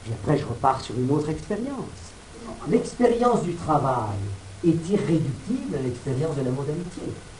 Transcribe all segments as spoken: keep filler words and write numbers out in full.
Puis après, je repars sur une autre expérience. L'expérience du travail est irréductible à l'expérience de l'amour d'amitié.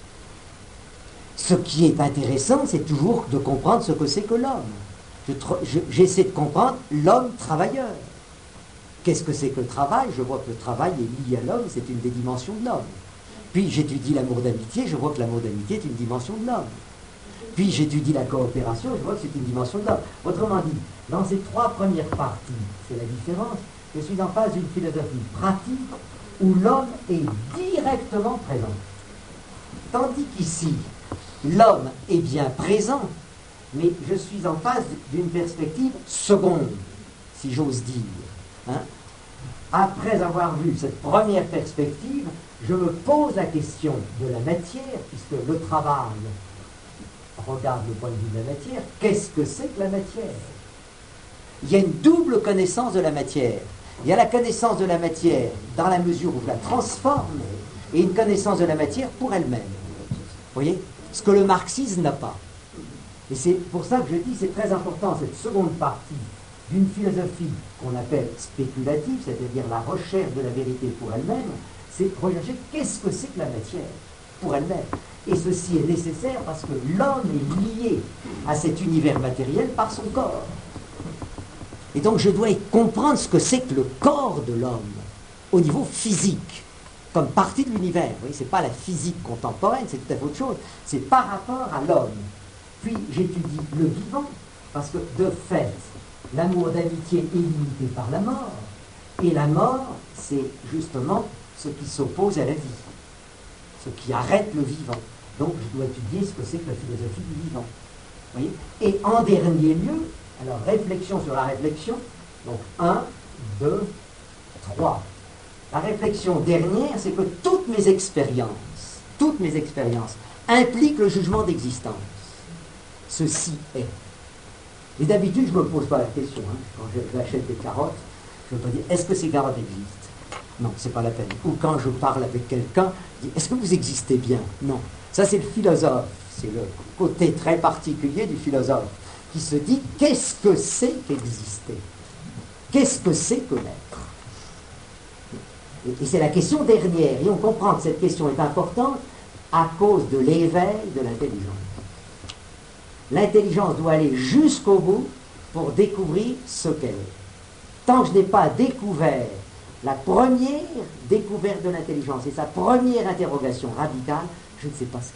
Ce qui est intéressant, c'est toujours de comprendre ce que c'est que l'homme. Je, je, j'essaie de comprendre l'homme travailleur. Qu'est-ce que c'est que le travail? Je vois que le travail est lié à l'homme, c'est une des dimensions de l'homme. Puis j'étudie l'amour d'amitié, je vois que l'amour d'amitié est une dimension de l'homme. Puis j'étudie la coopération, je vois que c'est une dimension de l'homme. Autrement dit, dans ces trois premières parties, c'est la différence, je suis en face d'une philosophie pratique où l'homme est directement présent. Tandis qu'ici, l'homme est bien présent, mais je suis en face d'une perspective seconde, si j'ose dire. Hein? Après avoir vu cette première perspective, je me pose la question de la matière, puisque le travail regarde le point de vue de la matière. Qu'est-ce que c'est que la matière? Il y a une double connaissance de la matière. Il y a la connaissance de la matière dans la mesure où je la transforme, et une connaissance de la matière pour elle-même. Vous voyez? Ce que le marxisme n'a pas. Et c'est pour ça que je dis c'est très important, cette seconde partie d'une philosophie qu'on appelle spéculative, c'est-à-dire la recherche de la vérité pour elle-même, c'est rechercher qu'est-ce que c'est que la matière pour elle-même. Et ceci est nécessaire parce que l'homme est lié à cet univers matériel par son corps. Et donc je dois comprendre ce que c'est que le corps de l'homme au niveau physique, comme partie de l'univers. Vous voyez, ce n'est pas la physique contemporaine, c'est tout à fait autre chose. C'est par rapport à l'homme. Puis j'étudie le vivant, parce que de fait, l'amour d'amitié est limité par la mort. Et la mort, c'est justement ce qui s'oppose à la vie, ce qui arrête le vivant. Donc je dois étudier ce que c'est que la philosophie du vivant. Vous voyez? Et en dernier lieu, alors réflexion sur la réflexion, donc un, deux, trois. La réflexion dernière, c'est que toutes mes expériences, toutes mes expériences impliquent le jugement d'existence. Ceci est. Et d'habitude, je ne me pose pas la question. Hein. Quand j'achète des carottes, je ne veux pas dire, est-ce que ces carottes existent? Non, c'est pas la peine. Ou quand je parle avec quelqu'un, je dis, est-ce que vous existez bien? Non. Ça, c'est le philosophe. C'est le côté très particulier du philosophe qui se dit, qu'est-ce que c'est qu'exister? Qu'est-ce que c'est que l'être? Et, et c'est la question dernière. Et on comprend que cette question est importante à cause de l'éveil de l'intelligence. L'intelligence doit aller jusqu'au bout pour découvrir ce qu'elle est. Tant que je n'ai pas découvert la première découverte de l'intelligence et sa première interrogation radicale, je ne sais pas ce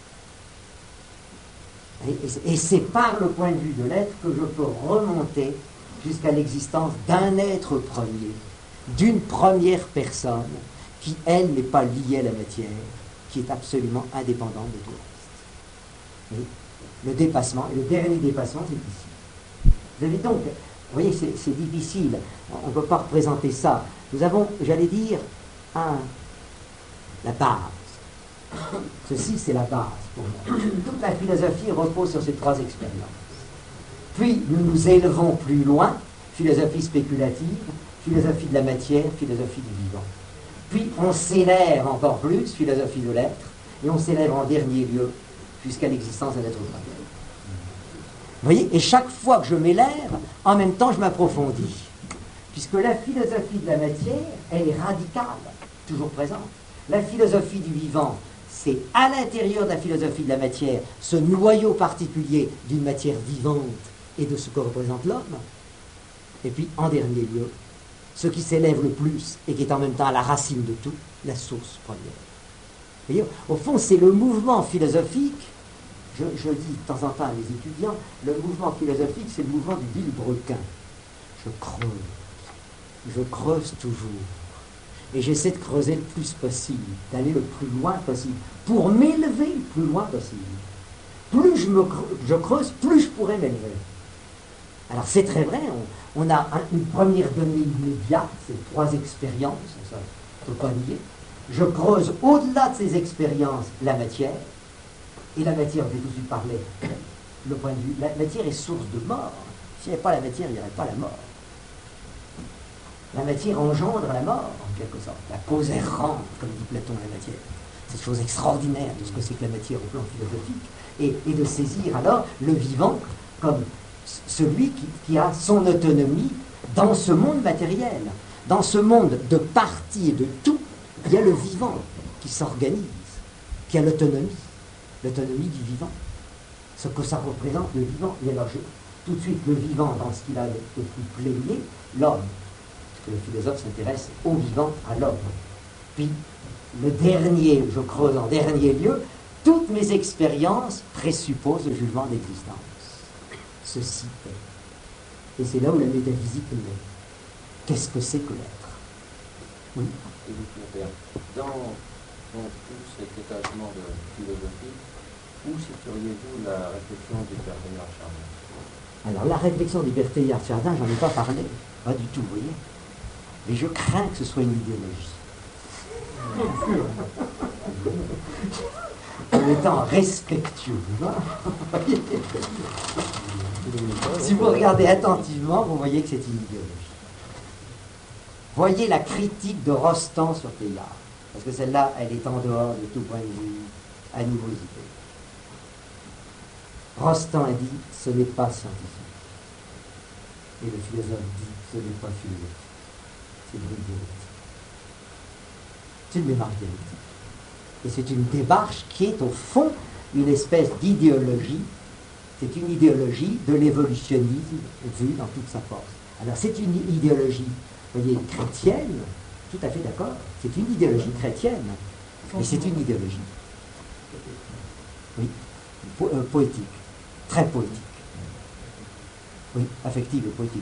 qu'elle est. Et, et, et c'est par le point de vue de l'être que je peux remonter jusqu'à l'existence d'un être premier, d'une première personne qui, elle, n'est pas liée à la matière, qui est absolument indépendante de tout le reste. Et le dépassement, et le dernier dépassement, c'est ici. Vous avez donc, vous voyez, c'est, c'est difficile, on ne peut pas représenter ça. Nous avons, j'allais dire, un, la base. Ceci, c'est la base pour moi. Toute la philosophie repose sur ces trois expériences. Puis, nous nous élevons plus loin, philosophie spéculative, philosophie de la matière, philosophie du vivant. Puis, on s'élève encore plus, philosophie de l'être, et on s'élève en dernier lieu, jusqu'à l'existence de l'être humain. Vous voyez, et chaque fois que je m'élève, en même temps, je m'approfondis. Puisque la philosophie de la matière, elle est radicale, toujours présente. La philosophie du vivant, c'est à l'intérieur de la philosophie de la matière, ce noyau particulier d'une matière vivante et de ce que représente l'homme. Et puis, en dernier lieu, ce qui s'élève le plus et qui est en même temps à la racine de tout, la source première. Vous voyez, au fond, c'est le mouvement philosophique, je, je dis de temps en temps à mes étudiants, le mouvement philosophique, c'est le mouvement du vilebrequin. Je creuse, je creuse toujours. Et j'essaie de creuser le plus possible, d'aller le plus loin possible, pour m'élever le plus loin possible. Plus je, me creuse, je creuse, plus je pourrais m'élever. Alors c'est très vrai, on, on a un, une première donnée immédiate, c'est trois expériences, ça ne peut pas nier. Je creuse au-delà de ces expériences la matière, et la matière, je vais tout de suite parler, le point de vue, la matière est source de mort. S'il n'y avait pas la matière, il n'y aurait pas la mort. La matière engendre la mort, en quelque sorte. La cause errante, comme dit Platon, la matière. C'est une chose extraordinaire de ce que c'est que la matière au plan philosophique. Et, et de saisir alors le vivant comme celui qui, qui a son autonomie dans ce monde matériel, dans ce monde de parties et de tout, il y a le vivant qui s'organise, qui a l'autonomie, l'autonomie du vivant, ce que ça représente le vivant. Et alors, je, tout de suite, le vivant dans ce qu'il a de plus plénier, l'homme, parce que le philosophe s'intéresse au vivant, à l'homme. Puis, le dernier, je creuse en dernier lieu, toutes mes expériences présupposent le jugement d'existence. Ceci est. Et c'est là où la métaphysique naît. Qu'est-ce que c'est que l'être? Oui. Dans, dans tout cet étagement de philosophie, où situeriez-vous la réflexion du Père Teilhard Chardin? Alors, la réflexion du Père Teilhard Chardin, j'en ai pas parlé. Pas du tout, vous voyez. Mais je crains que ce soit une idéologie. En étant respectueux. Si vous regardez attentivement, vous voyez que c'est une idéologie. Voyez la critique de Rostand sur Teilhard, parce que celle-là, elle est en dehors de tout point de vue animosité. Rostand a dit, ce n'est pas scientifique. Et le philosophe dit, ce n'est pas philosophique. C'est une dialectique. C'est une démarche dialectique. Et c'est une démarche qui est au fond une espèce d'idéologie. C'est une idéologie de l'évolutionnisme vu dans toute sa force. Alors c'est une idéologie, vous voyez, chrétienne, tout à fait d'accord. C'est une idéologie chrétienne, mais c'est une idéologie, oui, po- euh, poétique, très poétique. Oui, affective et poétique.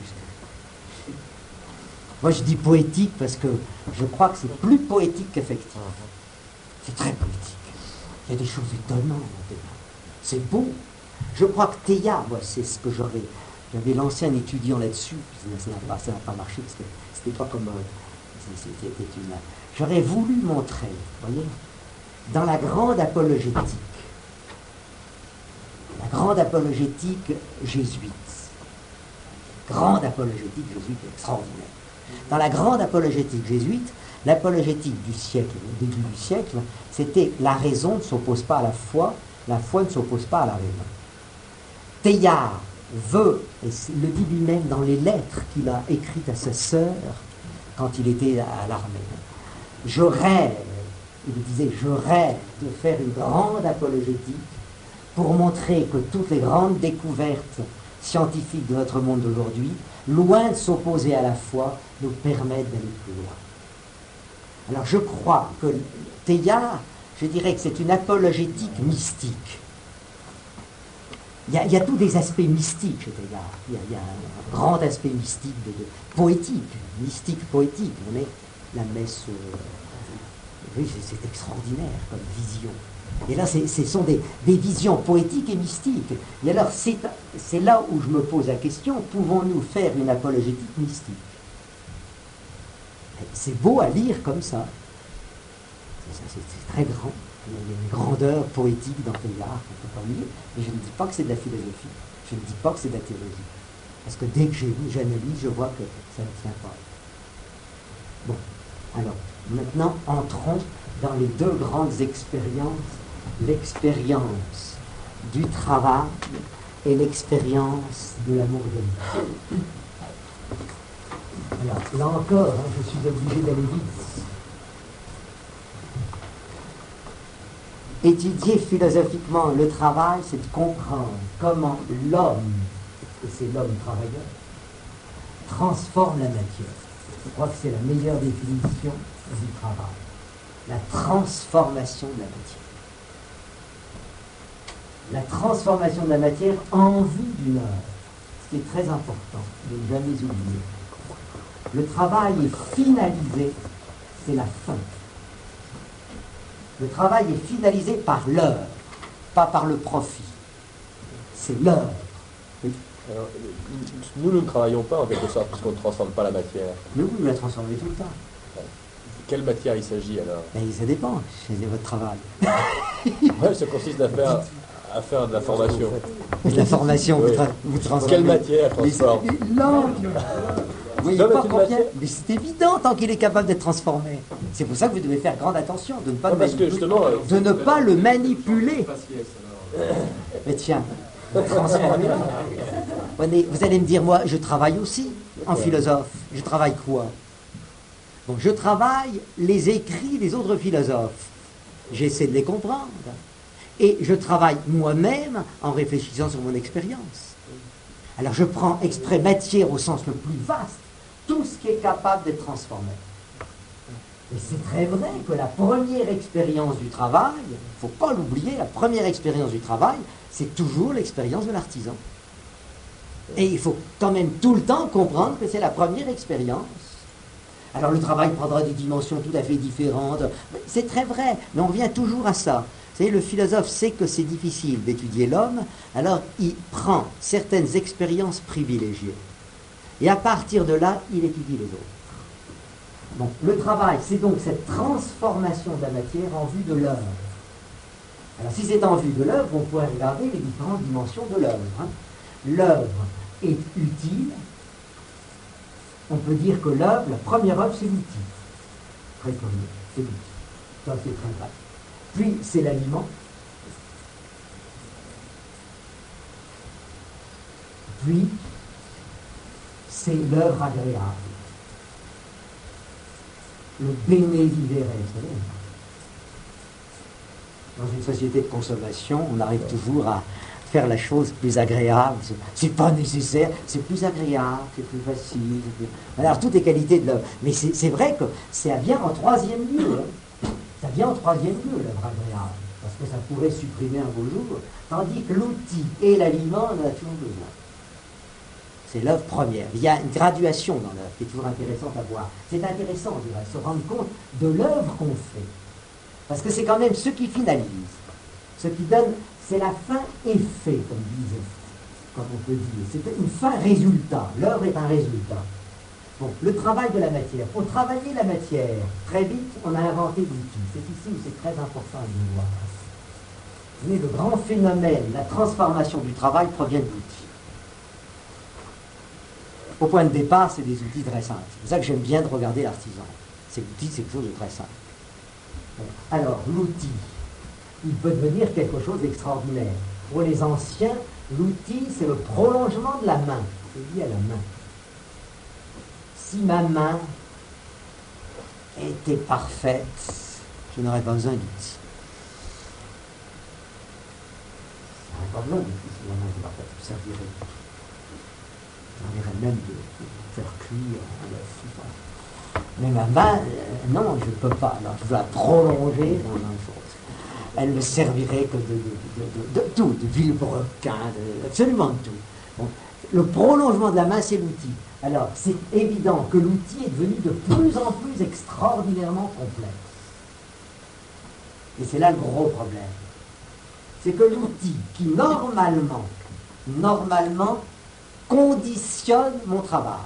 Moi je dis poétique parce que je crois que c'est plus poétique qu'affectif. C'est très poétique. Il y a des choses étonnantes dans Teilhard. C'est beau. Je crois que Teilhard, moi, c'est ce que j'aurais. J'avais lancé un étudiant là-dessus, puis ça n'a pas, ça n'a pas marché parce que c'était pas comme. C'était une. J'aurais voulu montrer, vous voyez, dans la grande apologétique, la grande apologétique jésuite, grande apologétique jésuite extraordinaire. Dans la grande apologétique jésuite, l'apologétique du siècle, au début du siècle, c'était la raison ne s'oppose pas à la foi, la foi ne s'oppose pas à la raison. Teilhard veut, et le dit lui-même dans les lettres qu'il a écrites à sa sœur quand il était à l'armée, je rêve, il disait, je rêve de faire une grande apologétique pour montrer que toutes les grandes découvertes scientifiques de notre monde d'aujourd'hui, loin de s'opposer à la foi, nous permettent d'aller plus loin. Alors je crois que Teilhard, je dirais que c'est une apologétique mystique. Il y a, il y a tous des aspects mystiques chez Teilhard. Il y a, il y a un grand aspect mystique, de, de, poétique, mystique poétique. On est la messe, euh, oui, c'est, c'est extraordinaire comme vision. Et là, c'est, ce sont des, des visions poétiques et mystiques. Et alors, c'est, c'est là où je me pose la question, pouvons-nous faire une apologétique mystique? C'est beau à lire comme ça. C'est, c'est, c'est très grand. Il y a une grandeur poétique dans Teilhard qu'on ne peut pas lire. Mais je ne dis pas que c'est de la philosophie. Je ne dis pas que c'est de la théologie. Parce que dès que j'analyse, je vois que ça ne tient pas. Bon, alors, maintenant, entrons dans les deux grandes expériences. L'expérience du travail et l'expérience de l'amour de Dieu. Alors, là encore, hein, je suis obligé d'aller vite. Étudier philosophiquement le travail, c'est de comprendre comment l'homme, et c'est l'homme travailleur, transforme la matière. Je crois que c'est la meilleure définition du travail. La transformation de la matière. La transformation de la matière en vue d'une œuvre. Ce qui est très important de ne jamais oublier. Le travail est finalisé, c'est la fin. Le travail est finalisé par l'heure, pas par le profit. C'est l'heure. Oui. Alors, nous, nous ne travaillons pas en quelque sorte, puisqu'on ne transforme pas la matière. Mais vous, vous la transformez tout le temps. Quelle matière il s'agit alors? Mais ça dépend, c'est votre travail. Ouais, ça consiste à faire, à faire de la formation. De la formation, oui. vous, tra- vous transformez. Quelle matière transforme? Non, vous voyez Non, mais pas c'est une combien. matière. Mais c'est évident tant qu'il est capable d'être transformé. C'est pour ça que vous devez faire grande attention de ne pas, Non, le, parce que manipuler, justement, euh, de ne pas le manipuler. Mais tiens, transformer. Vous allez me dire, moi, je travaille aussi. en philosophe. Je travaille quoi? Bon, je travaille les écrits des autres philosophes. J'essaie de les comprendre. Et je travaille moi-même en réfléchissant sur mon expérience. Alors je prends exprès matière au sens le plus vaste, tout ce qui est capable d'être transformé. Et c'est très vrai que la première expérience du travail, il ne faut pas l'oublier, la première expérience du travail, c'est toujours l'expérience de l'artisan. Et il faut quand même tout le temps comprendre que c'est la première expérience. Alors le travail prendra des dimensions tout à fait différentes. C'est très vrai, mais on revient toujours à ça. Vous savez, le philosophe sait que c'est difficile d'étudier l'homme, alors il prend certaines expériences privilégiées. Et à partir de là, il étudie les autres. Donc, le travail, c'est donc cette transformation de la matière en vue de l'œuvre. Alors, si c'est en vue de l'œuvre, on pourrait regarder les différentes dimensions de l'œuvre. Hein. L'œuvre est utile. On peut dire que l'œuvre, la première œuvre, c'est l'outil. Très connu, c'est l'outil. Ça, c'est très vrai. Puis, c'est l'aliment. Puis, c'est l'œuvre agréable. Le bene vivere, vous savez. Dans une société de consommation, on arrive toujours à faire la chose plus agréable. C'est, c'est pas nécessaire, c'est plus agréable, c'est plus facile. C'est plus... Alors, toutes les qualités de l'œuvre. Mais c'est, c'est vrai que ça vient en troisième lieu. Hein. Ça vient en troisième lieu, l'œuvre agréable. Parce que ça pourrait supprimer un beau jour. Tandis que l'outil et l'aliment, on en a toujours besoin. C'est l'œuvre première. Il y a une graduation dans l'œuvre qui est toujours intéressante à voir. C'est intéressant, je dirais, se rendre compte de l'œuvre qu'on fait. Parce que c'est quand même ce qui finalise. Ce qui donne, c'est la fin effet, comme disait, comme on peut dire. C'est une fin résultat. L'œuvre est un résultat. Bon, le travail de la matière. Pour travailler la matière, très vite, on a inventé l'outil. C'est ici où c'est très important de le voir. Mais le grand phénomène, la transformation du travail provient de l'outil. Au point de départ, c'est des outils très simples. C'est pour ça que j'aime bien de regarder l'artisan. C'est l'outil, c'est quelque chose de très simple. Alors, l'outil, il peut devenir quelque chose d'extraordinaire. Pour les anciens, l'outil, c'est le prolongement de la main. C'est lié à la main. Si ma main était parfaite, je n'aurais pas besoin d'outil. Je n'aurais pas besoin d'outil si ma main était parfaite. Je servirais. J'enverrais même de, de faire cuire un œuf. Mais ma main, euh, non, je ne peux pas. Alors, je dois la prolonger dans un chose. Elle me servirait que de, de, de, de, de tout, de vilebrequin, de, absolument de tout. Bon, le prolongement de la main, c'est l'outil. Alors, c'est évident que l'outil est devenu de plus en plus extraordinairement complexe. Et c'est là le gros problème. C'est que l'outil qui, normalement, normalement, conditionne mon travail.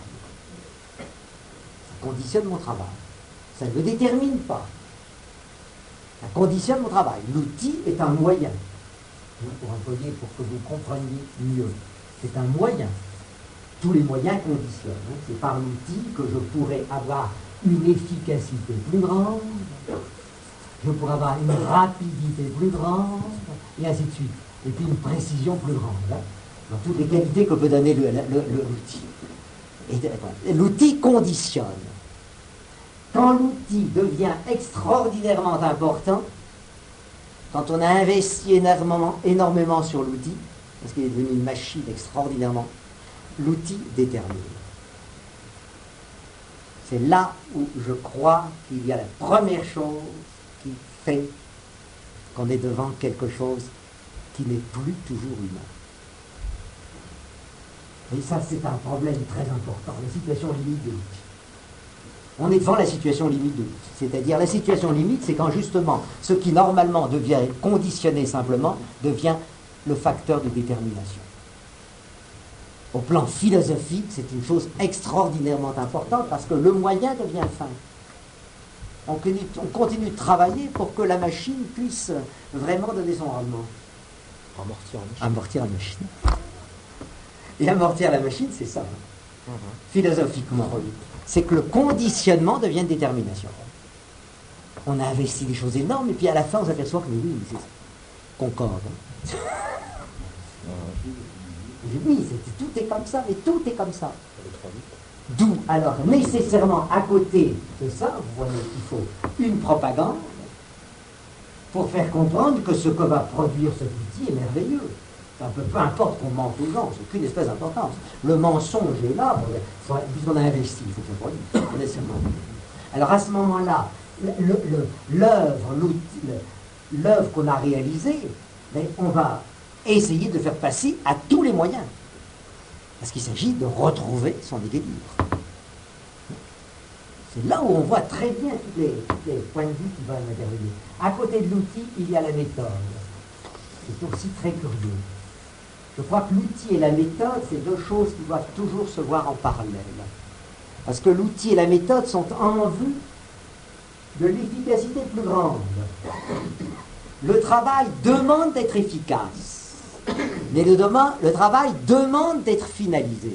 Ça conditionne mon travail. Ça ne le détermine pas. Ça conditionne mon travail. L'outil est un moyen. Pour employer, pour que vous compreniez mieux. C'est un moyen. Tous les moyens conditionnent. Hein. C'est par l'outil que je pourrais avoir une efficacité plus grande, je pourrais avoir une rapidité plus grande, et ainsi de suite. Et puis une précision plus grande. Hein. Dans toutes les qualités que peut donner le, le, le, l'outil. Et, l'outil conditionne. Quand l'outil devient extraordinairement important, quand on a investi énormément, énormément sur l'outil, parce qu'il est devenu une machine extraordinairement, l'outil détermine. C'est là où je crois qu'il y a la première chose qui fait qu'on est devant quelque chose qui n'est plus toujours humain. Et ça, c'est un problème très important, la situation limite de l'outil. On est devant la situation limite de l'outil. C'est-à-dire, la situation limite, c'est quand justement, ce qui normalement devient conditionné simplement, devient le facteur de détermination. Au plan philosophique, c'est une chose extraordinairement importante parce que le moyen devient fin. On continue, on continue de travailler pour que la machine puisse vraiment donner son rendement. Amortir la machine. Amortir la machine. Et amortir la machine, c'est ça. Hein. Mm-hmm. Philosophiquement, c'est que le conditionnement devient une détermination. On a investi des choses énormes et puis à la fin, on s'aperçoit que mais oui, c'est concorde. Hein. Oui, c'est, tout est comme ça, mais tout est comme ça. alors nécessairement à côté de ça, vous voyez qu'il faut une propagande pour faire comprendre que ce que va produire cet outil est merveilleux. Un peu, peu importe qu'on mente aux gens, c'est aucune espèce d'importance. Le mensonge est là, bon, puisqu'on a investi, il faut que ça produise, nécessairement. Alors à ce moment-là, l'œuvre, l'outil, l'œuvre qu'on a réalisée, mais on va essayer de faire passer à tous les moyens. Parce qu'il s'agit de retrouver son équilibre. C'est là où on voit très bien tous les, tous les points de vue qui vont intervenir. À côté de l'outil, il y a la méthode. C'est aussi très curieux. Je crois que l'outil et la méthode, c'est deux choses qui doivent toujours se voir en parallèle. Parce que l'outil et la méthode sont en vue de l'efficacité plus grande. Le travail demande d'être efficace, mais le, demain, le travail demande d'être finalisé.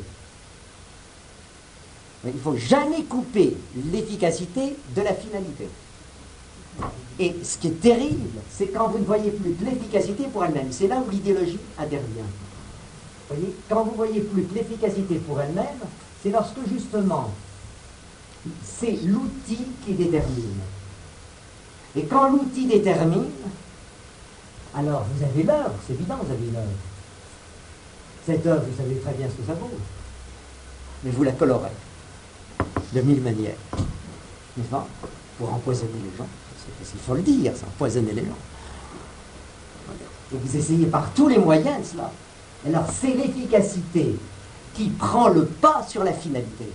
Mais il ne faut jamais couper l'efficacité de la finalité. Et ce qui est terrible, c'est quand vous ne voyez plus que l'efficacité pour elle-même. C'est là où l'idéologie intervient. Vous voyez, quand vous ne voyez plus que l'efficacité pour elle-même, c'est lorsque justement c'est l'outil qui détermine. Et quand l'outil détermine, alors vous avez l'œuvre, c'est évident, vous avez une œuvre. Cette œuvre, vous savez très bien ce que ça vaut. Mais vous la colorez de mille manières. N'est-ce pas? Pour empoisonner les gens. Il faut le dire, c'est empoisonner les gens. Et vous essayez par tous les moyens de cela. Alors c'est l'efficacité qui prend le pas sur la finalité.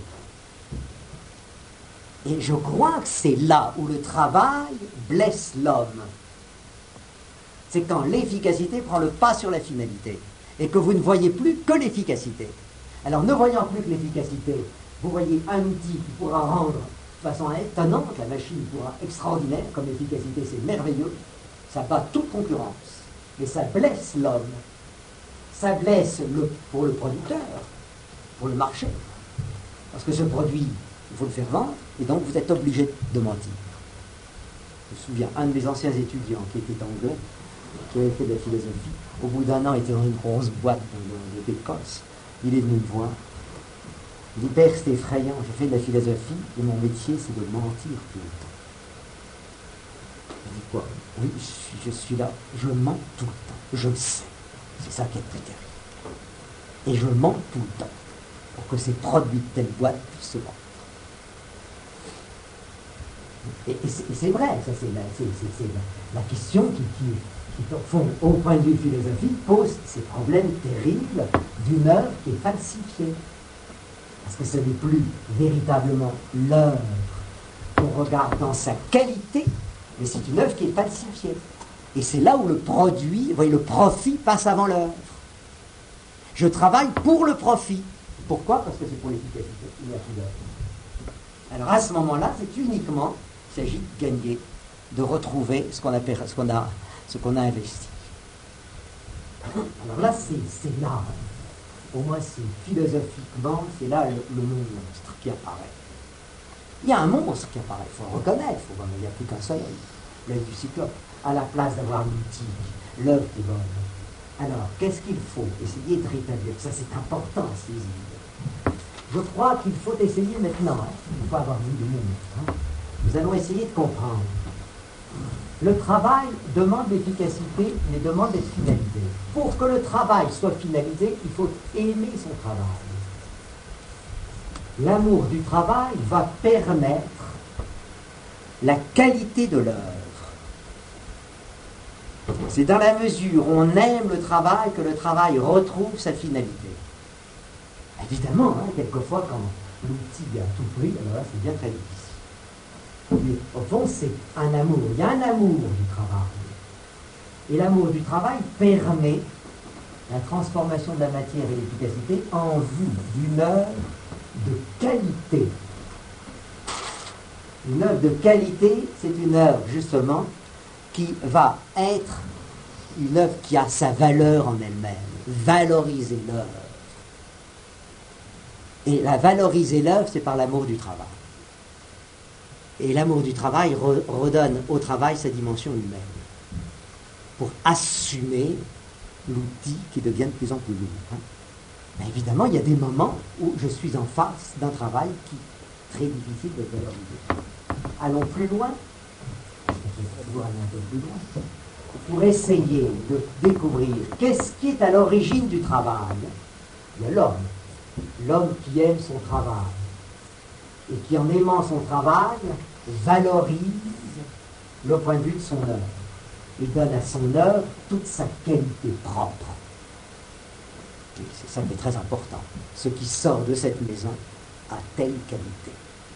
Et je crois que c'est là où le travail blesse l'homme. C'est quand l'efficacité prend le pas sur la finalité. Et que vous ne voyez plus que l'efficacité. Alors ne voyant plus que l'efficacité, vous voyez un outil qui pourra rendre de façon étonnante, la machine pourra extraordinaire, comme efficacité, c'est merveilleux, ça bat toute concurrence, mais ça blesse l'homme, ça blesse le, pour le producteur, pour le marché, parce que ce produit, il faut le faire vendre, et donc vous êtes obligé de mentir. Je me souviens, un de mes anciens étudiants, qui était anglais, qui avait fait de la philosophie, au bout d'un an, était dans une grosse boîte de l'Écosse, il est venu me voir. Il dit, père, c'est effrayant, j'ai fait de la philosophie et mon métier, c'est de mentir tout le temps. Je dis quoi? Oui, je suis, je suis là, je mens tout le temps, je le sais. C'est ça qui est très terrible. Et je mens tout le temps pour que ces produits de telle boîte puissent se vendre. Et, et c'est vrai, ça c'est la, c'est, c'est, c'est la, la question qui, qui, qui, au fond, au point de vue philosophique, pose ces problèmes terribles d'une œuvre qui est falsifiée. Parce que ce n'est plus véritablement l'œuvre qu'on regarde dans sa qualité, mais c'est une œuvre qui est falsifiée. Et c'est là où le produit, vous voyez, le profit passe avant l'œuvre. Je travaille pour le profit. Pourquoi? Parce que c'est pour l'efficacité. Il n'y a plus d'œuvre. Alors à ce moment-là, c'est uniquement, il s'agit de gagner, de retrouver ce qu'on a, ce qu'on a, ce qu'on a investi. Alors là, c'est, c'est là. Pour moi, c'est philosophiquement, c'est là le, le monstre qui apparaît. Il y a un monstre qui apparaît, il faut le reconnaître, faut, il n'y a plus qu'un seul œil, l'œil du cyclope, à la place d'avoir l'outil, l'œuvre qui est bonne. Alors, qu'est-ce qu'il faut essayer de rétablir? Ça, c'est important, ces idées. Je crois qu'il faut essayer maintenant, hein, il faut avoir vu du monde. Hein. Nous allons essayer de comprendre. Le travail demande l'efficacité, mais demande d'être finalisé. Pour que le travail soit finalisé, il faut aimer son travail. L'amour du travail va permettre la qualité de l'œuvre. C'est dans la mesure où on aime le travail que le travail retrouve sa finalité. Évidemment, hein, quelquefois, quand l'outil a tout pris, alors là, c'est bien très difficile. Mais au fond, c'est un amour. Il y a un amour du travail. Et l'amour du travail permet la transformation de la matière et l'efficacité en vue d'une œuvre de qualité. Une œuvre de qualité, c'est une œuvre, justement, qui va être une œuvre qui a sa valeur en elle-même. Valoriser l'œuvre. Et la valoriser l'œuvre, c'est par l'amour du travail. Et l'amour du travail re- redonne au travail sa dimension humaine, pour assumer l'outil qui devient de plus en plus lourd. Hein. Mais évidemment, il y a des moments où je suis en face d'un travail qui est très difficile de valoriser. Allons plus loin. Je vais aller un peu plus loin. Pour essayer de découvrir qu'est-ce qui est à l'origine du travail. Il y a l'homme. L'homme qui aime son travail. Et qui, en aimant son travail, valorise le point de vue de son œuvre. Et donne à son œuvre toute sa qualité propre. Et c'est ça qui est très important. Ce qui sort de cette maison a telle qualité.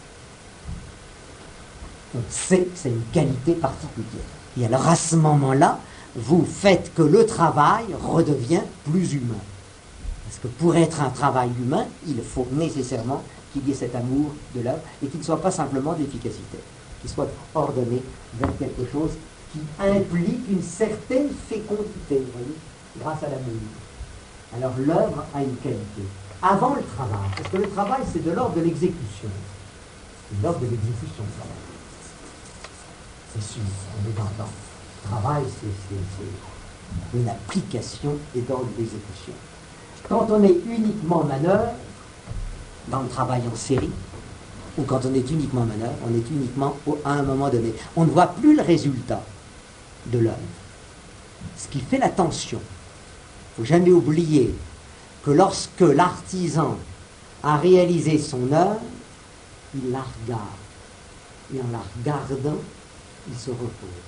On sait que c'est une qualité particulière. Et alors à ce moment-là, vous faites que le travail redevient plus humain. Parce que pour être un travail humain, il faut nécessairement qu'il y ait cet amour de l'œuvre et qu'il ne soit pas simplement d'efficacité, qu'il soit ordonné vers quelque chose qui implique une certaine fécondité, vous voyez, grâce à l'amour. Alors l'œuvre a une qualité. Avant le travail, parce que le travail c'est de l'ordre de l'exécution. C'est de l'ordre de l'exécution, le travail. C'est sûr, on est dans le travail, c'est une application et d'ordre d'exécution. Quand on est uniquement manœuvre, dans le travail en série, ou quand on est uniquement manœuvre, on est uniquement au, à un moment donné. On ne voit plus le résultat de l'œuvre. Ce qui fait la tension. Il ne faut jamais oublier que lorsque l'artisan a réalisé son œuvre, il la regarde. Et en la regardant, il se repose.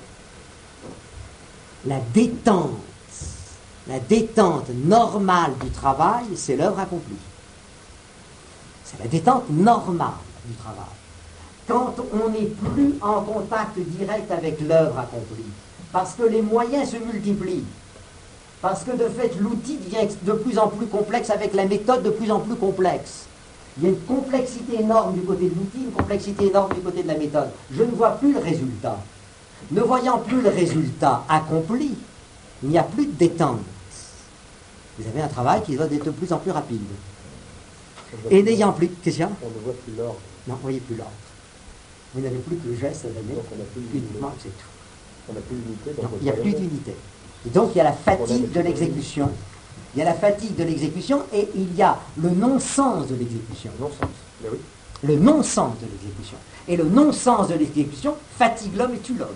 La détente, la détente normale du travail, c'est l'œuvre accomplie. C'est la détente normale du travail. Quand on n'est plus en contact direct avec l'œuvre accomplie, parce que les moyens se multiplient, parce que de fait l'outil devient de plus en plus complexe avec la méthode de plus en plus complexe. Il y a une complexité énorme du côté de l'outil, une complexité énorme du côté de la méthode. Je ne vois plus le résultat. Ne voyant plus le résultat accompli, il n'y a plus de détente. Vous avez un travail qui doit être de plus en plus rapide. Et n'ayant plus... Question ? On ne voit plus l'ordre. Non, vous voyez plus l'ordre. Vous n'avez plus que le geste à donner. Donc on n'a plus uniquement, c'est tout. On n'a plus d'unité. Non, il n'y a plus d'unité. Et donc il y a la fatigue de l'exécution. Il y a la fatigue de l'exécution et il y a le non-sens de l'exécution. Non-sens. Mais oui. Le non-sens de l'exécution. Et le non-sens de l'exécution fatigue l'homme et tue l'homme.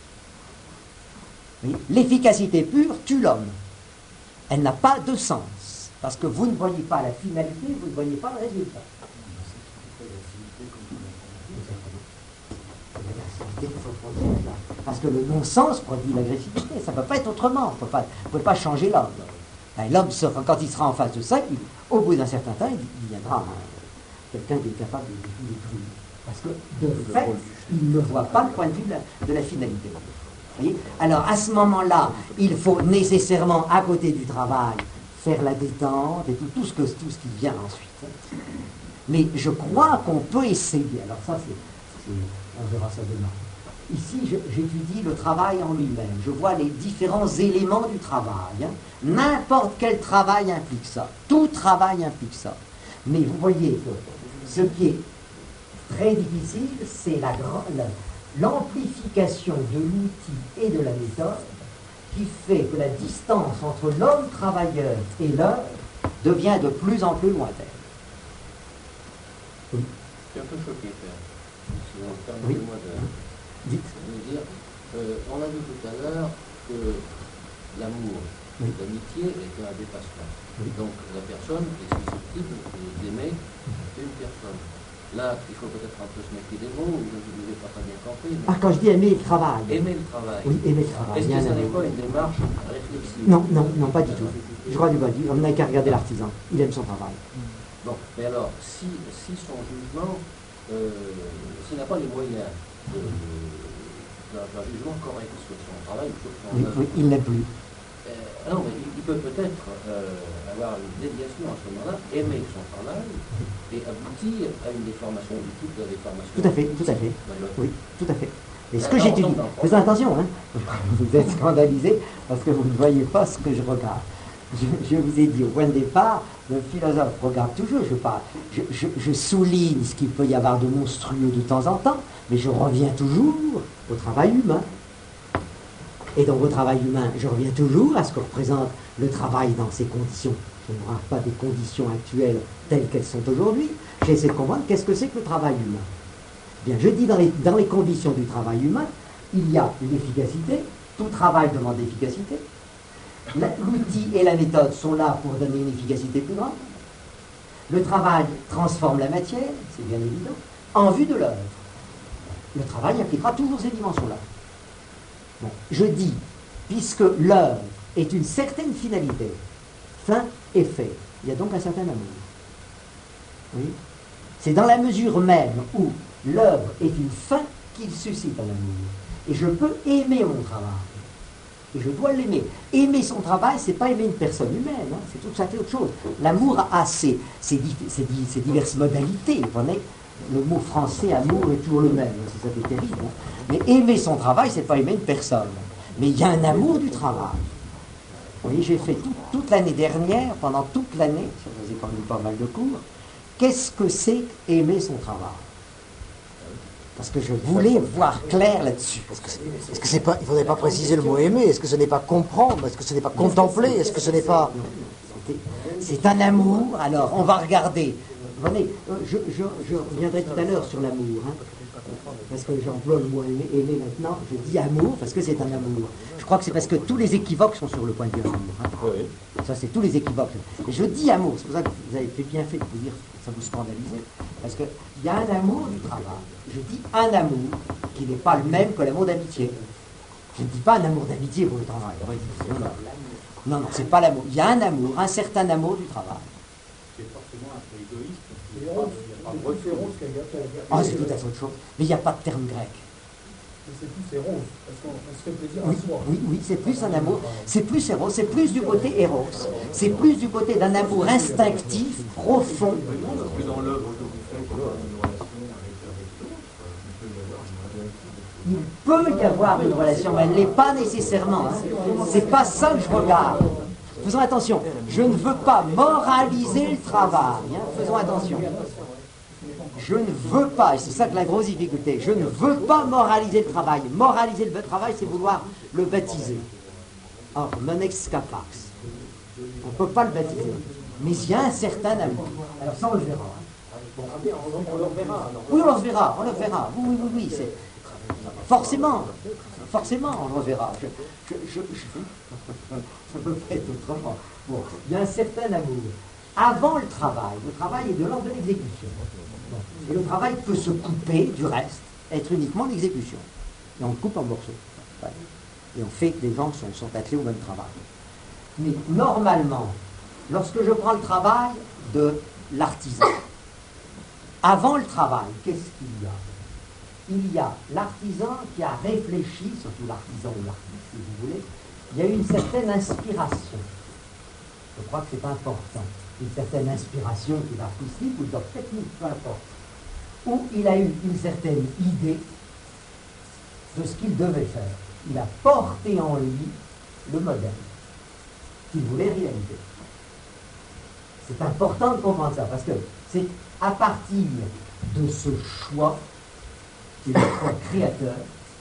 Oui. L'efficacité pure tue l'homme. Elle n'a pas de sens. Parce que vous ne voyez pas la finalité, vous ne voyez pas le résultat. Parce que le non-sens produit l'agressivité. Ça ne peut pas être autrement. Vous ne pouvez pas changer l'homme. L'homme, quand il sera en face de ça, il, au bout d'un certain temps, il, il viendra hein, quelqu'un qui est capable de le détruire. Parce que, de fait, il ne voit pas le point de vue de la, de la finalité. Vous voyez ? Alors, à ce moment-là, il faut nécessairement, à côté du travail, faire la détente et tout, tout, ce que, tout ce qui vient ensuite. Mais je crois qu'on peut essayer. Alors ça, c'est, c'est, on verra ça demain. Ici, je, j'étudie le travail en lui-même. Je vois les différents éléments du travail. Hein. N'importe quel travail implique ça. Tout travail implique ça. Mais vous voyez que ce qui est très difficile, c'est la, la, l'amplification de l'outil et de la méthode qui fait que la distance entre l'homme travailleur et l'œuvre devient de plus en plus lointaine. Oui. Je suis un peu choqué, Père. Si vous Oui. permettez-moi de... Dites. de dire, euh, on a vu tout à l'heure que l'amour, oui. l'amitié est un dépassement. Oui. Donc la personne est susceptible d'aimer une personne. Là, il faut peut-être un peu se méfier des mots, je ne vous ai pas très bien compris. Mais... Ah, quand je dis aimer le travail. Aimer le travail. Oui, aimer le travail. Est-ce que ça n'est pas une démarche réflexive? Non, non, non, pas du tout. Je crois du pas dit. On n'a qu'à regarder l'artisan. Il aime son travail. Bon, mais alors, si, si son jugement, euh, s'il n'a pas les moyens de, de, d'un jugement correct sur son travail, sur son oui, œuvre, oui, il n'a plus. Euh, non, mais il, il peut peut-être euh, avoir une déviation à ce moment-là, aimer son travail et aboutir à une déformation du type de déformation. Tout à fait, tout à fait. Oui, tout à fait. Et ce que Alors, j'étudie, faites attention, hein, vous êtes scandalisé parce que vous ne voyez pas ce que je regarde. Je, je vous ai dit au point de départ, le philosophe regarde toujours, je, parle, je, je, je souligne ce qu'il peut y avoir de monstrueux de temps en temps, mais je reviens toujours au travail humain. Et donc au travail humain, je reviens toujours à ce que représente le travail dans ses conditions. Je ne parle pas des conditions actuelles telles qu'elles sont aujourd'hui. J'essaie de comprendre qu'est-ce que c'est que le travail humain. Bien, je dis dans les, dans les conditions du travail humain, il y a une efficacité, tout travail demande efficacité. L'outil et la méthode sont là pour donner une efficacité plus grande. Le travail transforme la matière, c'est bien évident, en vue de l'œuvre. Le travail appliquera toujours ces dimensions-là. Bon, je dis, puisque l'œuvre est une certaine finalité, fin et fait, il y a donc un certain amour. Oui. C'est dans la mesure même où l'œuvre est une fin qu'il suscite un amour. Et je peux aimer mon travail. Et je dois l'aimer. Aimer son travail, c'est pas aimer une personne humaine, hein, c'est tout ça fait autre chose. L'amour a ses, ses, ses, ses diverses modalités. Vous voyez, le mot français amour est toujours le même, c'est ça qui est terrible. Hein. Mais aimer son travail, c'est pas aimer une personne. Mais il y a un amour du travail. Vous voyez, j'ai fait tout, toute l'année dernière, pendant toute l'année, je faisais quand même pas mal de cours, qu'est-ce que c'est aimer son travail? Parce que je voulais voir clair là-dessus. Est-ce que c'est, est-ce que c'est pas, il ne faudrait pas préciser le mot aimer? Est-ce que ce n'est pas comprendre? Est-ce que ce n'est pas contempler? Est-ce que ce n'est pas... C'est un amour. Alors, on va regarder. Venez, je, je, je reviendrai tout à l'heure sur l'amour. Hein, parce que j'emploie le mot aimer, aimer maintenant. Je dis amour parce que c'est un amour. Je crois que c'est parce que tous les équivoques sont sur le point de vue amour. Hein. Oui. Ça, c'est tous les équivoques. Et je dis amour. C'est pour ça que vous avez fait bien fait de vous dire que ça vous scandalisait. Parce qu'il y a un amour du travail. Je dis un amour qui n'est pas le même que l'amour d'amitié. Je ne dis pas un amour d'amitié pour le travail. Non, non, non, non c'est pas l'amour. Il y a un amour, un certain amour du travail. C'est forcément un peu égoïste. Ah, c'est tout à fait autre chose. Mais il n'y a pas de terme grec. C'est plus éros, parce qu'on se fait plaisir Oui, à soi. oui, oui, c'est plus un amour. C'est plus éros, c'est plus du côté éros. C'est plus du côté d'un amour instinctif, profond. Que dans l'œuvre que vous faites, il y a une relation avec, avec l'autre. Il peut y avoir une relation, mais elle ne l'est pas nécessairement. Hein. C'est pas ça que je regarde. Faisons attention. Je ne veux pas moraliser le travail. Hein. Faisons attention. Je ne veux pas, et c'est ça que la grosse difficulté, je ne veux pas moraliser le travail. Moraliser le travail, c'est vouloir le baptiser. Or, non ex capax. On ne peut pas le baptiser. Mais il y a un certain amour. Alors ça, on le verra. Bon. On le verra. Oui, on le verra, on le verra. Oui, oui, oui, oui. C'est... Forcément, forcément, on le verra. Je, je, je, je... ça peut pas être autrement. Bon, il y a un certain amour. Avant le travail, le travail est de l'ordre de l'exécution. Et le travail peut se couper du reste, être uniquement l'exécution. Et on le coupe en morceaux. Et on fait que les gens sont, sont attelés au même travail. Mais normalement, lorsque je prends le travail de l'artisan, avant le travail, qu'est-ce qu'il y a? Il y a l'artisan qui a réfléchi, surtout l'artisan ou l'artiste, si vous voulez, il y a eu une certaine inspiration. Je crois que c'est important. Une certaine inspiration qui est artistique ou d'ordre technique, peu importe. Où il a eu une certaine idée de ce qu'il devait faire. Il a porté en lui le modèle qu'il voulait réaliser. C'est important de comprendre ça, parce que c'est à partir de ce choix, qui est le choix créateur,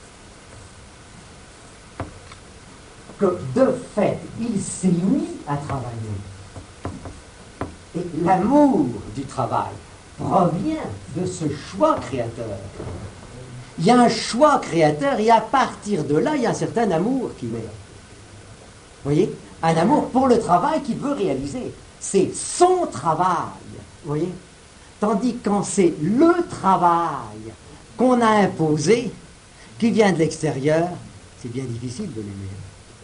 que de fait, il s'est mis à travailler. Et l'amour du travail provient de ce choix créateur. Il y a un choix créateur et à partir de là, il y a un certain amour qui est. Vous voyez? Un amour pour le travail qu'il veut réaliser. C'est son travail. Vous voyez? Tandis que quand c'est le travail qu'on a imposé, qui vient de l'extérieur, c'est bien difficile de l'aimer.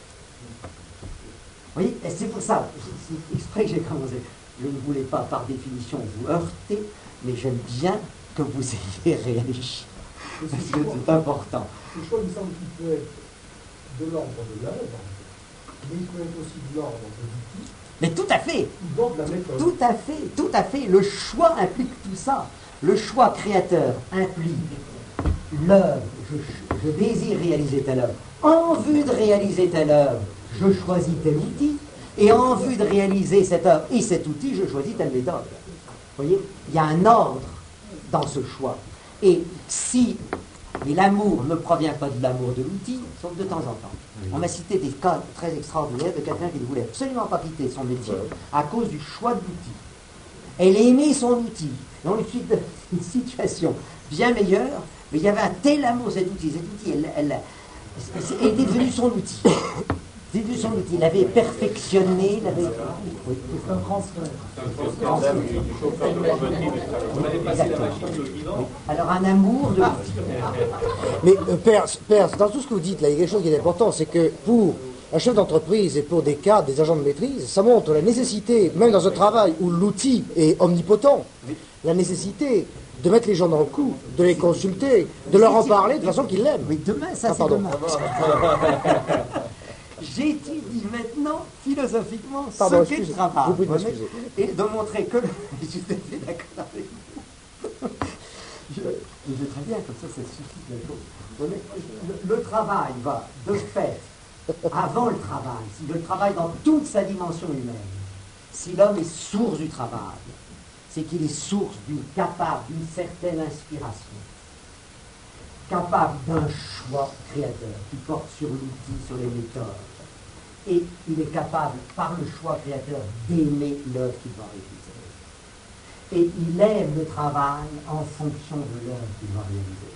Vous voyez? Et c'est pour ça, c'est exprès que j'ai commencé. Je ne voulais pas, par définition, vous heurter, mais j'aime bien que vous ayez réagi. Parce que c'est important. Ce choix, il semble qu'il peut être de l'ordre de l'œuvre, mais il peut être aussi de l'ordre de l'outil. Mais tout à fait. Ou de la méthode. Tout à fait, tout à fait. Le choix implique tout ça. Le choix créateur implique l'œuvre. Je, je désire réaliser telle œuvre. En vue de réaliser telle œuvre, je choisis tel outil. Et en vue de réaliser cette œuvre et cet outil, je choisis telle méthode. Vous voyez? Il y a un ordre dans ce choix. Et si Mais l'amour ne provient pas de l'amour de l'outil, sauf de temps en temps. Oui. On m'a cité des cas très extraordinaires de quelqu'un qui ne voulait absolument pas quitter son métier ouais. à cause du choix de l'outil. Elle aimait son outil. Et on lui fit une situation bien meilleure, mais il y avait un tel amour, cet outil. Cet outil, elle, elle, elle était devenue son outil. C'est devenu son outil. Il l'avait perfectionné. Il avait... Oui, c'est un transfert. Alors un amour de l'outil. Mais euh, Père, Père, dans tout ce que vous dites, là, il y a quelque chose qui est important, c'est que pour un chef d'entreprise et pour des cadres, des agents de maîtrise, ça montre la nécessité, même dans un travail où l'outil est omnipotent, la nécéssité de mettre les gens dans le coup, de les consulter, de leur en parler de façon qu'ils l'aiment. Oui, demain, ça ah, c'est pardon. demain. J'étudie maintenant philosophiquement pardon, ce qu'est le travail. Vous pouvez et de montrer que le... je suis tout à fait d'accord avec vous. Je, je vais très bien, comme ça, ça suffit de le, le travail va de fait avant le travail, si le travail dans toute sa dimension humaine, si l'homme est source du travail, c'est qu'il est source d'une capable, d'une certaine inspiration, capable d'un choix créateur qui porte sur l'outil, sur les méthodes. Et il est capable, par le choix créateur, d'aimer l'œuvre qu'il va réaliser. Et il aime le travail en fonction de l'œuvre qu'il va réaliser.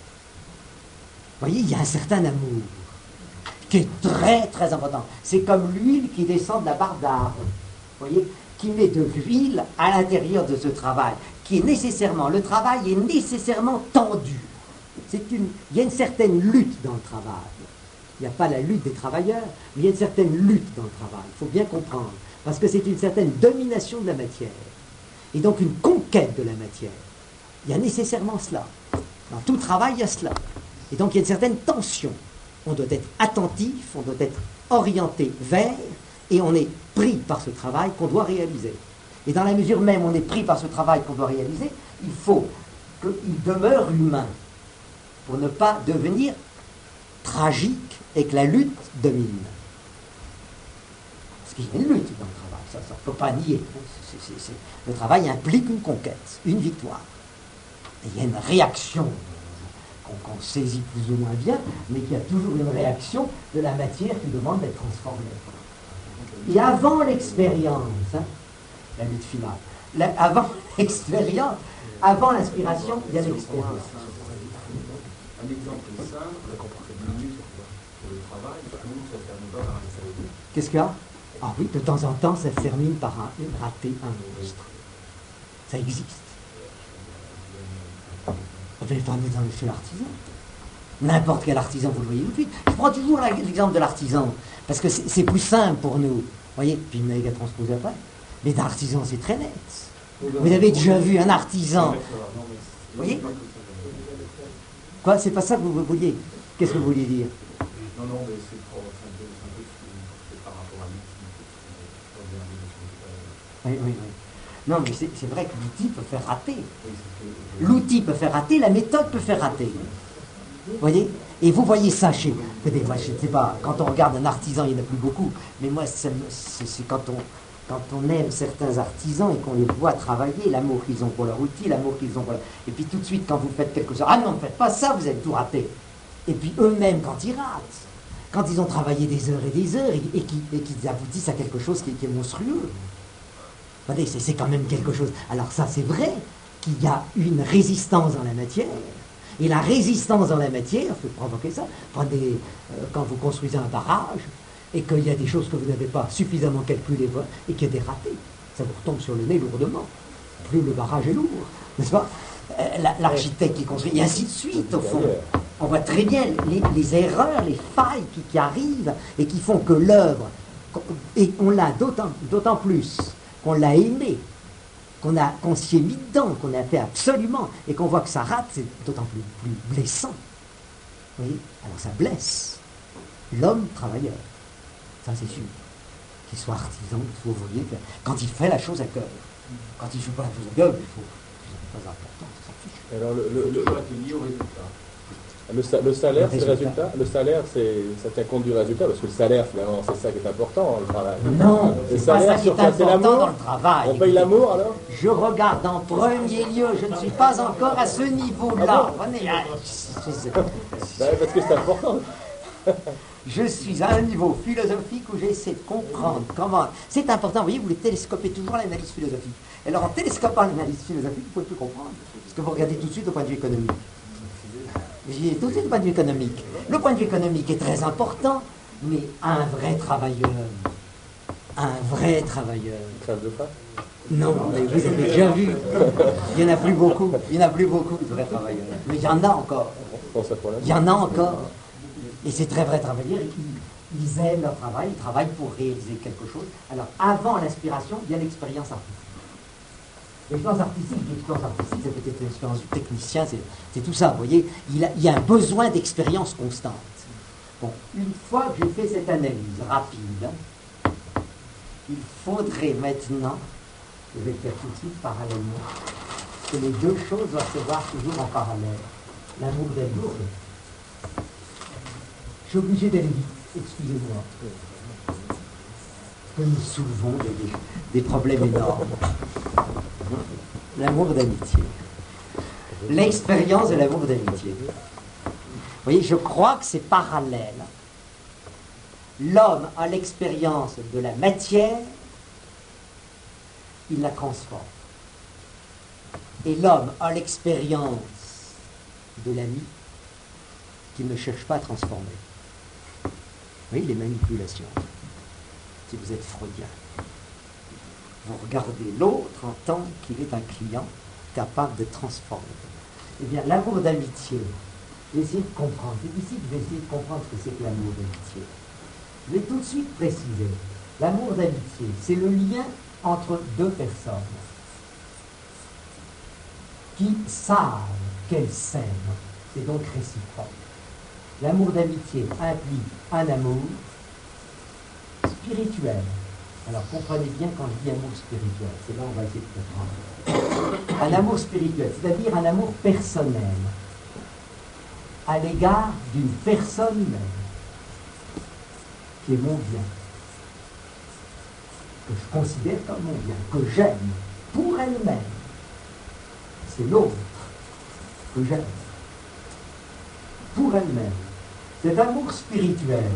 Vous voyez, il y a un certain amour qui est très très important. C'est comme l'huile qui descend de la barre d'arbre. Vous voyez, qui met de l'huile à l'intérieur de ce travail, qui est nécessairement, le travail est nécessairement tendu. C'est une, il y a une certaine lutte dans le travail. Il n'y a pas la lutte des travailleurs, mais il y a une certaine lutte dans le travail. Il faut bien comprendre. Parce que c'est une certaine domination de la matière. Et donc une conquête de la matière. Il y a nécessairement cela. Dans tout travail, il y a cela. Et donc il y a une certaine tension. On doit être attentif, on doit être orienté vers, et on est pris par ce travail qu'on doit réaliser. Et dans la mesure même où on est pris par ce travail qu'on doit réaliser, il faut qu'il demeure humain pour ne pas devenir tragique et que la lutte domine. Parce qu'il y a une lutte dans le travail, ça ne faut pas nier. C'est, c'est, c'est... Le travail implique une conquête, une victoire. Et il y a une réaction qu'on, qu'on saisit plus ou moins bien, mais qu'il y a toujours une réaction de la matière qui demande d'être transformée. Et avant l'expérience, hein, la lutte finale, la, avant l'expérience, avant l'inspiration, il y a l'expérience. Un exemple simple, c'est minute pour le travail, nous, ça termine pas par un salut. Qu'est-ce qu'il y a? Ah oui, de temps en temps, ça se termine par un raté, un monstre. Ça existe. Vous allez pas dans chez l'artisan. N'importe quel artisan, vous le voyez tout de suite. Je prends toujours l'exemple de l'artisan, parce que c'est, c'est plus simple pour nous. Vous voyez, puis il n'a qu'à transposer après. Mais dans l'artisan, c'est très net. Vous avez déjà vu un artisan. Vous voyez? Quoi? C'est pas ça que vous vouliez? Qu'est-ce que vous vouliez dire? Non, non, mais c'est trop, c'est un peu, c'est un peu c'est par rapport à l'outil. Oui, oui, oui. Non, mais c'est, c'est vrai que l'outil peut faire rater. L'outil peut faire rater, la méthode peut faire rater. Vous voyez? Et vous voyez ça chez... Moi, je ne sais pas, quand on regarde un artisan, il n'y en a plus beaucoup, mais moi, c'est, c'est, c'est quand on... Quand on aime certains artisans et qu'on les voit travailler, l'amour qu'ils ont pour leur outil, l'amour qu'ils ont pour leur... Et puis tout de suite, quand vous faites quelque chose, ah non, ne faites pas ça, vous êtes tout raté. Et puis eux-mêmes, quand ils ratent, quand ils ont travaillé des heures et des heures et, et, qui, et qu'ils aboutissent à quelque chose qui, qui est monstrueux, voyez, c'est, c'est quand même quelque chose. Alors ça, c'est vrai qu'il y a une résistance dans la matière. Et la résistance dans la matière peut provoquer ça. Prenez, euh, quand vous construisez un barrage, et qu'il y a des choses que vous n'avez pas suffisamment calculées et qu'il y a des ratés, ça vous retombe sur le nez lourdement. Plus le barrage est lourd, n'est-ce pas? L'architecte qui construit, et ainsi de suite, au fond. On voit très bien les, les erreurs, les failles qui, qui arrivent et qui font que l'œuvre, et on l'a d'autant, d'autant plus qu'on l'a aimé, qu'on, a, qu'on s'y est mis dedans, qu'on a fait absolument, et qu'on voit que ça rate, c'est d'autant plus, plus blessant. Vous voyez? Alors ça blesse l'homme travailleur. Ça, c'est sûr. Qu'il soit artisan, qu'il soit ouvrier, quand il fait la chose à cœur. Quand il ne fait pas la chose à cœur, il faut. C'est pas important, ça s'en fiche. Alors, le, le, le, le, lié au résultat. Le, sa- le salaire, Le c'est le résultat. résultat. Le salaire, c'est, ça tient compte du résultat, parce que le salaire, finalement, c'est ça qui est important dans le travail. Non, Le c'est pas salaire, ça qui est sur quoi? C'est important l'amour. dans le travail. On paye l'amour, alors? Je regarde en premier lieu, je ne suis pas encore à ce niveau-là. Prenez, ah, je- je- Ben, parce que c'est important. Je suis à un niveau philosophique où j'essaie de comprendre comment... C'est important, vous voyez, vous voulez télescoper toujours l'analyse philosophique. Alors en télescopant l'analyse philosophique, vous pouvez plus comprendre. Parce que vous regardez tout de suite au point de vue économique. J'y ai tout de suite au point de vue économique. Le point de vue économique est très important, mais un vrai travailleur, un vrai travailleur... Crève de faim. Non, mais vous avez déjà vu. Il n'y en a plus beaucoup. Il n'y en a plus beaucoup de vrais travailleurs. Mais il y en a encore. Bon, ça pour Il y en a encore. Et ces très vrais travailleurs, ils, ils aiment leur travail, ils travaillent pour réaliser quelque chose. Alors, avant l'inspiration, il y a l'expérience artistique. L'expérience artistique, l'expérience artistique, c'est peut-être une expérience du technicien, c'est, c'est tout ça, vous voyez. Il, a, il y a un besoin d'expérience constante. Bon, une fois que j'ai fait cette analyse rapide, il faudrait maintenant, je vais le faire tout de suite parallèlement, que les deux choses doivent se voir toujours en parallèle. L'amour d'amour. Je suis obligé d'aller vite, excusez-moi. Que nous soulevons des, des problèmes énormes. L'amour d'amitié. L'expérience de l'amour d'amitié. Vous voyez, je crois que c'est parallèle. L'homme a l'expérience de la matière, il la transforme. Et l'homme a l'expérience de l'ami qu'il ne cherche pas à transformer. Vous voyez, les manipulations. Si vous êtes freudien, vous regardez l'autre en tant qu'il est un client capable de transformer. Eh bien, l'amour d'amitié, j'essaie de comprendre. C'est ici que je vais essayer de comprendre ce que c'est que l'amour d'amitié. Je vais tout de suite préciser. L'amour d'amitié, c'est le lien entre deux personnes qui savent qu'elles s'aiment. C'est donc réciproque. L'amour d'amitié implique un amour spirituel. Alors comprenez bien quand je dis amour spirituel, c'est là où on va essayer de comprendre. Un amour spirituel, c'est-à-dire un amour personnel à l'égard d'une personne humaine qui est mon bien, que je considère comme mon bien, que j'aime pour elle-même. C'est l'autre que j'aime pour elle-même. Cet amour spirituel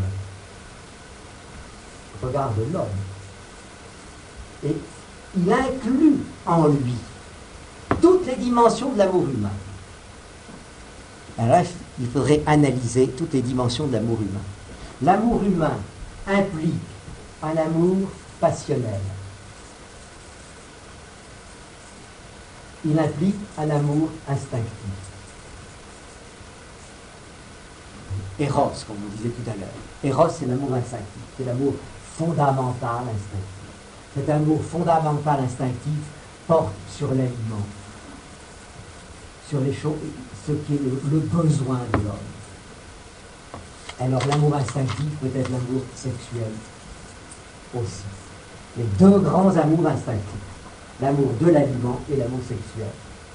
regarde l'homme et il inclut en lui toutes les dimensions de l'amour humain. Alors là, il faudrait analyser toutes les dimensions de l'amour humain. L'amour humain implique un amour passionnel. Il implique un amour instinctif. Eros, comme on disait tout à l'heure. Eros, c'est l'amour instinctif. C'est l'amour fondamental instinctif. Cet amour fondamental instinctif porte sur l'aliment, sur les choses, ce qui est le, le besoin de l'homme. Alors l'amour instinctif peut être l'amour sexuel aussi. Les deux grands amours instinctifs, l'amour de l'aliment et l'amour sexuel.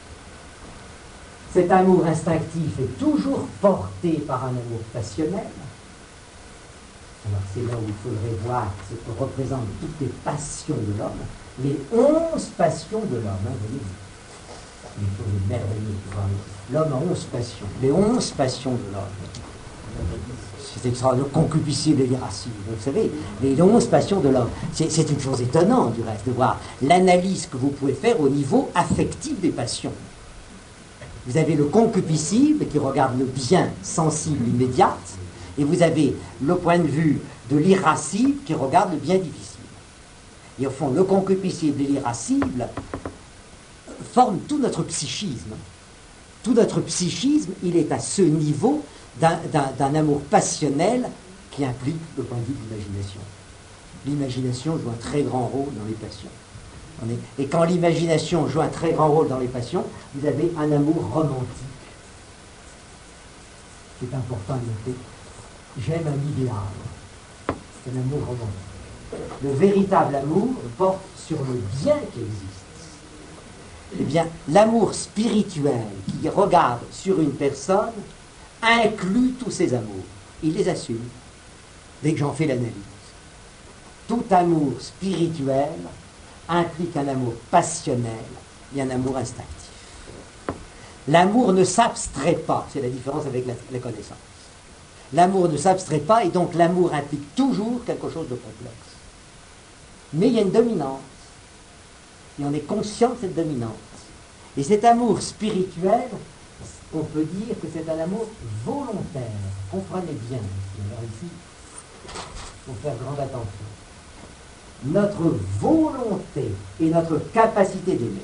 Cet amour instinctif est toujours porté par un amour passionnel. Alors c'est là où il faudrait voir ce que représentent toutes les passions de l'homme, les onze passions de l'homme, hein, vous voyez, il faut une merveilleuse. L'homme a onze passions, les onze passions de l'homme. C'est extraordinaire, concupiscible et l'irascible. Vous savez, les onze passions de l'homme. C'est, c'est une chose étonnante, du reste, de voir l'analyse que vous pouvez faire au niveau affectif des passions. Vous avez le concupiscible qui regarde le bien sensible immédiat, et vous avez le point de vue de l'irascible qui regarde le bien difficile. Et au fond, le concupiscible et l'irascible forment tout notre psychisme. Tout notre psychisme, il est à ce niveau d'un, d'un, d'un amour passionnel qui implique le point de vue de l'imagination. L'imagination joue un très grand rôle dans les passions. On est, et quand l'imagination joue un très grand rôle dans les passions, vous avez un amour romantique. C'est important de noter. J'aime un idéal. C'est un amour romantique. Le véritable amour porte sur le bien qui existe. Eh bien, l'amour spirituel qui regarde sur une personne inclut tous ces amours. Il les assume, dès que j'en fais l'analyse. Tout amour spirituel implique un amour passionnel et un amour instinctif. L'amour ne s'abstrait pas, c'est la différence avec la, la connaissance. L'amour ne s'abstrait pas et donc l'amour implique toujours quelque chose de complexe. Mais il y a une dominante et on est conscient de cette dominante. Et cet amour spirituel, on peut dire que c'est un amour volontaire. Comprenez bien. Alors ici, il faut faire grande attention. Notre volonté et notre capacité d'aimer.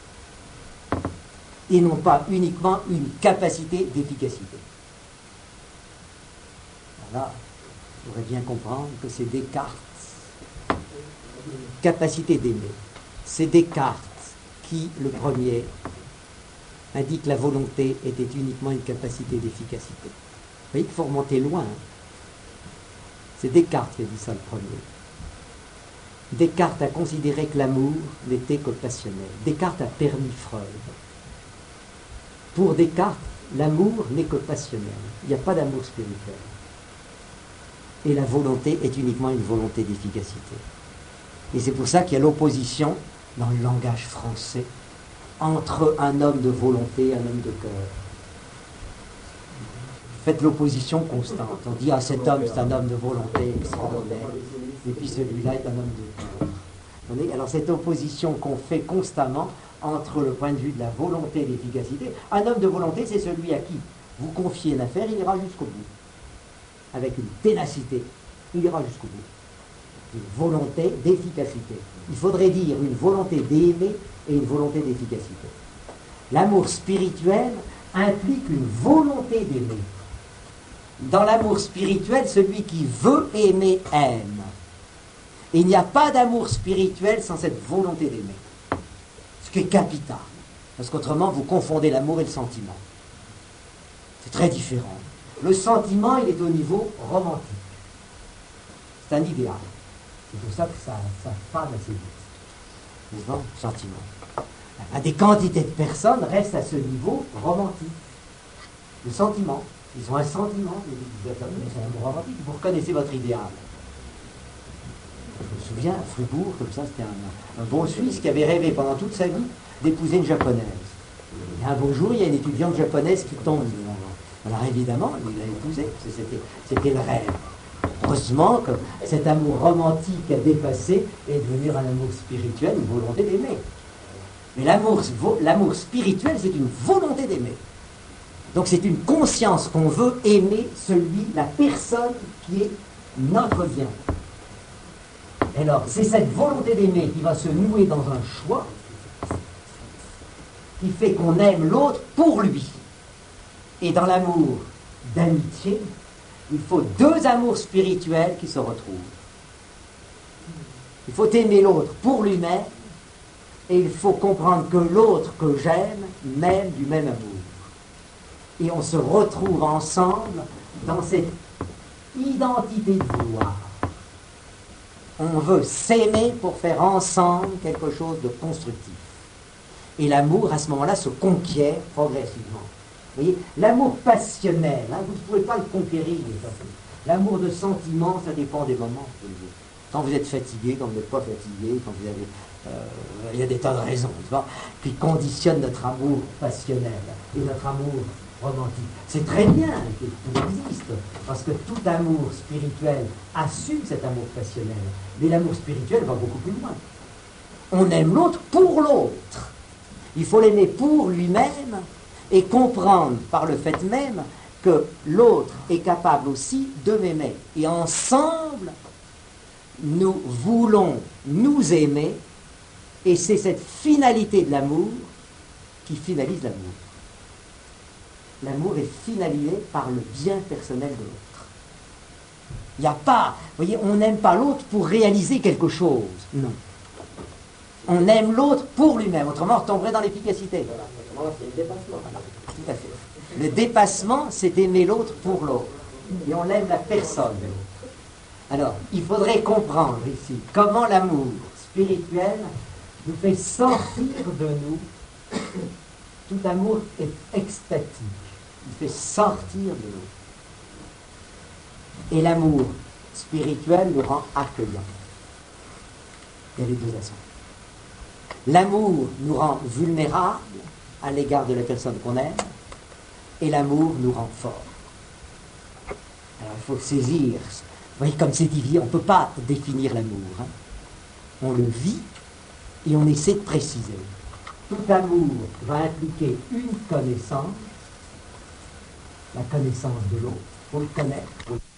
Et non pas uniquement une capacité d'efficacité. Voilà, il faudrait bien comprendre que c'est Descartes. Capacité d'aimer. C'est Descartes qui, le premier, indique que la volonté était uniquement une capacité d'efficacité. Vous voyez qu'il faut remonter loin. Hein. C'est Descartes qui a dit ça le premier. Descartes a considéré que l'amour n'était que passionnel. Descartes a permis Freud. Pour Descartes, l'amour n'est que passionnel. Il n'y a pas d'amour spirituel. Et la volonté est uniquement une volonté d'efficacité. Et c'est pour ça qu'il y a l'opposition, dans le langage français, entre un homme de volonté et un homme de cœur. Faites l'opposition constante. On dit, ah, cet homme, c'est un homme de volonté extraordinaire. Et puis celui-là est un homme de cœur. Alors cette opposition qu'on fait constamment entre le point de vue de la volonté et de l'efficacité, un homme de volonté, c'est celui à qui vous confiez une affaire, il ira jusqu'au bout. Avec une ténacité, il ira jusqu'au bout. Une volonté d'efficacité. Il faudrait dire une volonté d'aimer et une volonté d'efficacité. L'amour spirituel implique une volonté d'aimer. Dans l'amour spirituel, celui qui veut aimer aime. Et il n'y a pas d'amour spirituel sans cette volonté d'aimer. Ce qui est capital. Parce qu'autrement, vous confondez l'amour et le sentiment. C'est très différent. Le sentiment, il est au niveau romantique. C'est un idéal. C'est pour ça que ça, ça fade assez vite. Le sentiment. À des quantités de personnes restent à ce niveau romantique. Le sentiment. Ils ont un sentiment. C'est un amour romantique. Vous reconnaissez votre idéal. Je me souviens, à Fribourg, comme ça, c'était un, un bon Suisse qui avait rêvé pendant toute sa vie d'épouser une japonaise. Et un beau jour, il y a une étudiante japonaise qui tombe. Alors évidemment, il l'a épousée, c'était, c'était le rêve. Heureusement que cet amour romantique a dépassé et est devenu un amour spirituel, une volonté d'aimer. Mais l'amour, l'amour spirituel, c'est une volonté d'aimer. Donc c'est une conscience qu'on veut aimer celui, la personne qui est notre bien. Et alors, c'est cette volonté d'aimer qui va se nouer dans un choix qui fait qu'on aime l'autre pour lui. Et dans l'amour d'amitié, il faut deux amours spirituels qui se retrouvent. Il faut aimer l'autre pour lui-même et il faut comprendre que l'autre que j'aime m'aime du même amour. Et on se retrouve ensemble dans cette identité de vouloir. On veut s'aimer pour faire ensemble quelque chose de constructif. Et l'amour, à ce moment-là, se conquiert progressivement. Vous voyez, l'amour passionnel, hein, vous ne pouvez pas le conquérir. L'amour de sentiment, ça dépend des moments. Quand vous êtes fatigué, quand vous n'êtes pas fatigué, quand vous avez... Euh, il y a des tas de raisons, tu vois, qui conditionnent notre amour passionnel et notre amour romantique. C'est très bien qu'il existe, parce que tout amour spirituel assume cet amour passionnel. Mais l'amour spirituel va beaucoup plus loin. On aime l'autre pour l'autre. Il faut l'aimer pour lui-même et comprendre par le fait même que l'autre est capable aussi de m'aimer. Et ensemble, nous voulons nous aimer, et c'est cette finalité de l'amour qui finalise l'amour. L'amour est finalisé par le bien personnel de l'autre. Il n'y a pas, vous voyez, on n'aime pas l'autre pour réaliser quelque chose. Non. On aime l'autre pour lui-même, autrement on retomberait dans l'efficacité. Voilà, c'est le dépassement. Tout à fait. Le dépassement, c'est aimer l'autre pour l'autre. Et on aime la personne de l'autre. Alors, il faudrait comprendre ici comment l'amour spirituel nous fait sortir de nous. Tout amour est extatique. Il fait sortir de l'eau. Et l'amour spirituel nous rend accueillants. Il y a les deux aspects. L'amour nous rend vulnérables à l'égard de la personne qu'on aime, et l'amour nous rend forts. Alors il faut saisir. Vous voyez, comme c'est dit, on ne peut pas définir l'amour. Hein. On le vit et on essaie de préciser. Tout amour va impliquer une connaissance, la connaissance de l'autre. Il faut le connaître.